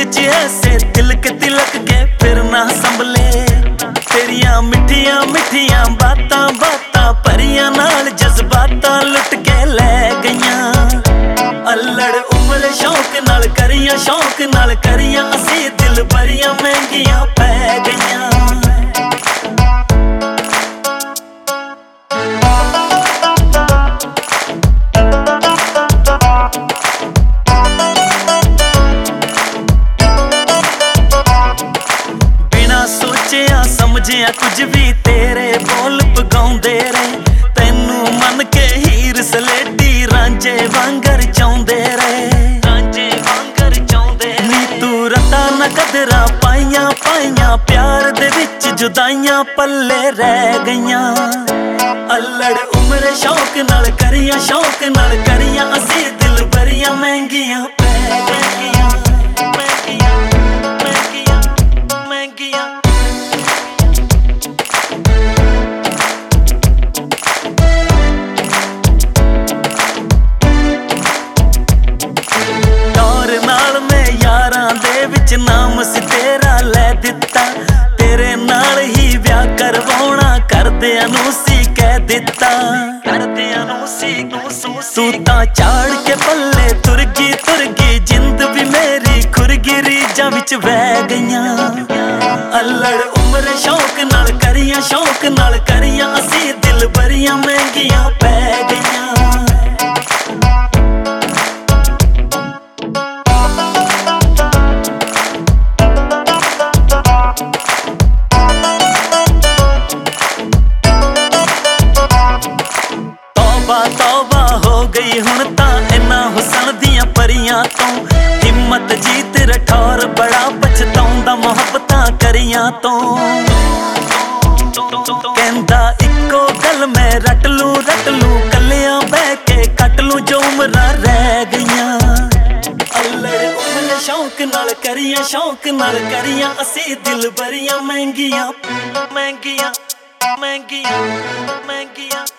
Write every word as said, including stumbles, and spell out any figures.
विच ऐसे तिलक तिलक के फिर ना संभले। तेरिया मिठिया मिठिया बातां बातां परियां नाल जज्बातां लुट के लै गईयां। अल्लड़ उमर शौक नाल करियां शौक नाल करियां असी दिल भरियां महंगियां पै गईयां। समझिया कुछ भी तेरे बोल पगाउंदे रहे। तैनू मन के हीर सलेटी रांझे वांगर चाउंदे रहे। रांझे वांगर चाउंदे नी तू रता न कदरा पाइयां पाइयां प्यार दे विच जुदाइयां पल्ले रह गईयां। अल्लड़ उमर शौक नाल करियां शौक नाल करियां असी दिल भरियां महंगियां पै गईयां महंगियां महंगियां महंगियां। नाम सी तेरा लै दिता तेरे नाल ही ब्याह करवाउणा करदियां नूं सी कह दिता करदियां नूं सी तू तां चाड़ के पल्ले तुर गई तुर गई जिंद भी मेरी खुरगी रीझां विच बह गईयां। अल्लड़ उमर शौक नाल करियां शौक नाल करियां असी दिल भरियां महंगियां पै गईयां। तौबा हो गई हुण तां इन्हां हुसन दियां परियां तो। हिम्मत जीत रठौर बड़ा पछताउंदा मुहब्बतां करियां तो। कहंदा इक्को गल मैं रट लूं रट लूं कल्लियां बह के कट लूं जो उमरां रह गईयां। अल्लड़ उमर शौक नाल करियां शौक नाल करियां असी दिल भरियां महंगियां महंगियां महंगियां महंगियां।